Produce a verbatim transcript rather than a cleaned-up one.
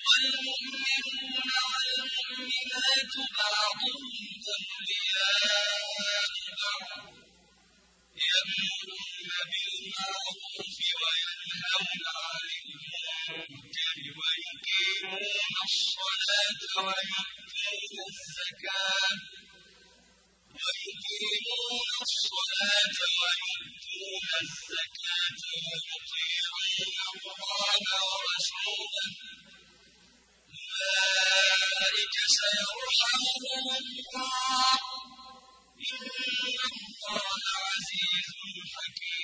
والمؤمنون والمؤمنات بعضهم أولياء بعض يأمرون بالمعروف وينهون عن المنكر ويقيمون الصلاة ويؤتون الزكاة ويقيمون الصلاة ويؤتون الزكاة ويطيعون الله ورسوله أولئك سيرحمهم الله إن الله عزيز حكيم